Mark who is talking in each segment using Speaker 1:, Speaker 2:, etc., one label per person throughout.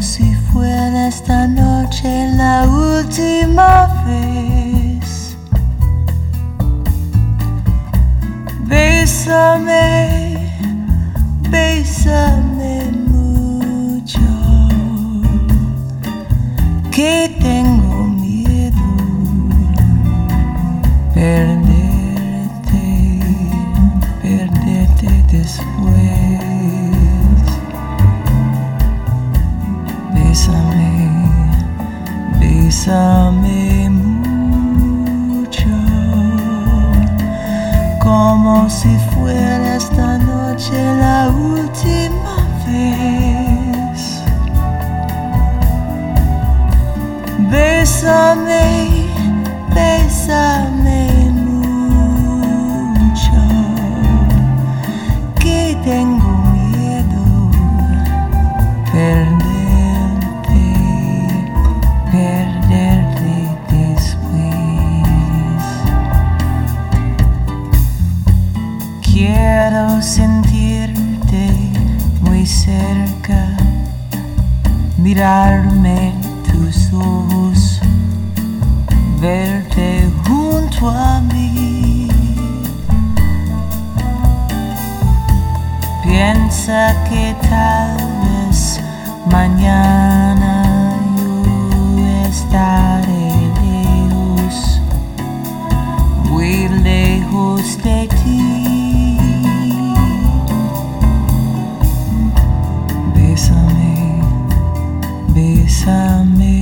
Speaker 1: si fuera esta noche la última vez. Bésame, bésame mucho, que tengo miedo perderte después. Bésame, bésame mucho, como si fuera esta noche la última vez. Bésame, bésame mucho, que tengo miedo perderte después. Quiero sentirte muy cerca, mirarme en tus ojos, verte junto a mí. Piensa que tal vez mañana yo estaré lejos, muy lejos de ti. Bésame, bésame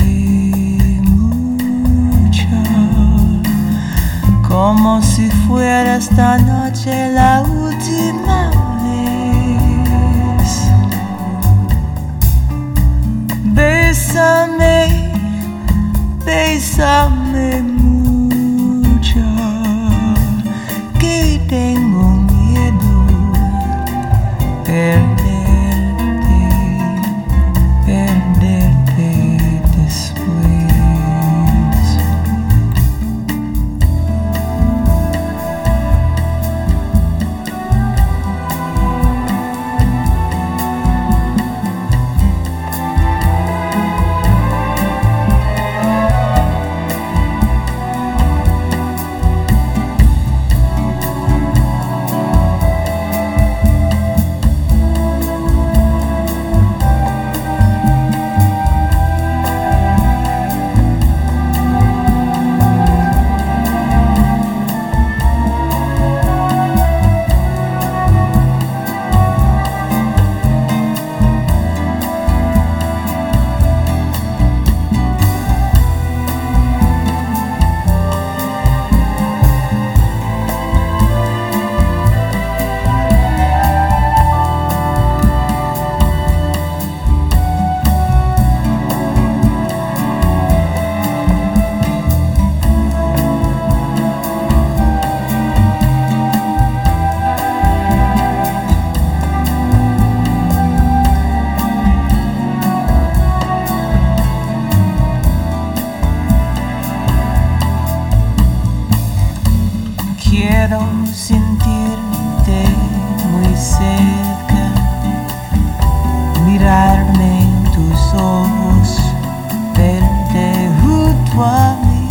Speaker 1: mucho, como si fuera esta noche la última vez. Bésame, bésame mucho, que tengo miedo perderte después. Quiero sentirte muy cerca, mirarme en tus ojos, verte junto a mí.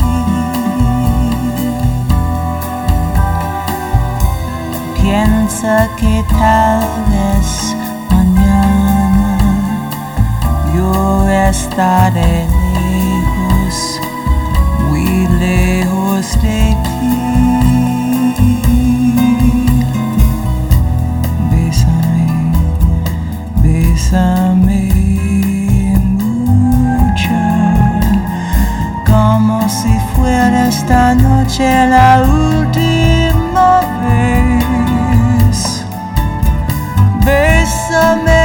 Speaker 1: Piensa que tal vez mañana yo estaré lejos, muy lejos de ti. Bésame mucho, como si fuera esta noche la última vez. Bésame